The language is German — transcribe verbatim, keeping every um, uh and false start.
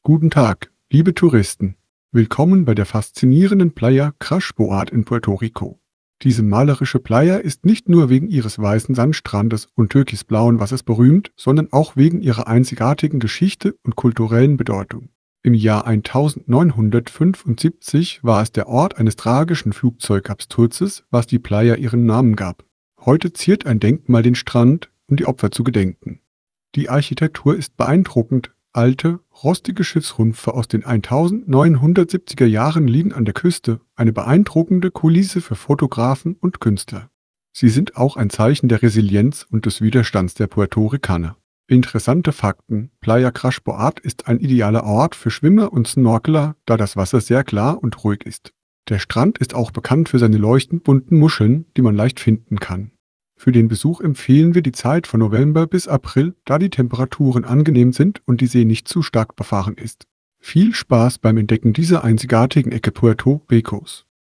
Guten Tag, liebe Touristen. Willkommen bei der faszinierenden Playa Crash Boat in Puerto Rico. Diese malerische Playa ist nicht nur wegen ihres weißen Sandstrandes und türkisblauen Wassers berühmt, sondern auch wegen ihrer einzigartigen Geschichte und kulturellen Bedeutung. Im Jahr neunzehnhundertfünfundsiebzig war es der Ort eines tragischen Flugzeugabsturzes, was die Playa ihren Namen gab. Heute ziert ein Denkmal den Strand, um die Opfer zu gedenken. Die Architektur ist beeindruckend. Alte, rostige Schiffsrumpfe aus den neunzehnhundertsiebziger Jahren liegen an der Küste, eine beeindruckende Kulisse für Fotografen und Künstler. Sie sind auch ein Zeichen der Resilienz und des Widerstands der Puerto Ricaner. Interessante Fakten: Playa Crash Boat ist ein idealer Ort für Schwimmer und Snorkeler, da das Wasser sehr klar und ruhig ist. Der Strand ist auch bekannt für seine leuchtend bunten Muscheln, die man leicht finden kann. Für den Besuch empfehlen wir die Zeit von November bis April, da die Temperaturen angenehm sind und die See nicht zu stark befahren ist. Viel Spaß beim Entdecken dieser einzigartigen Ecke Puerto Ricos!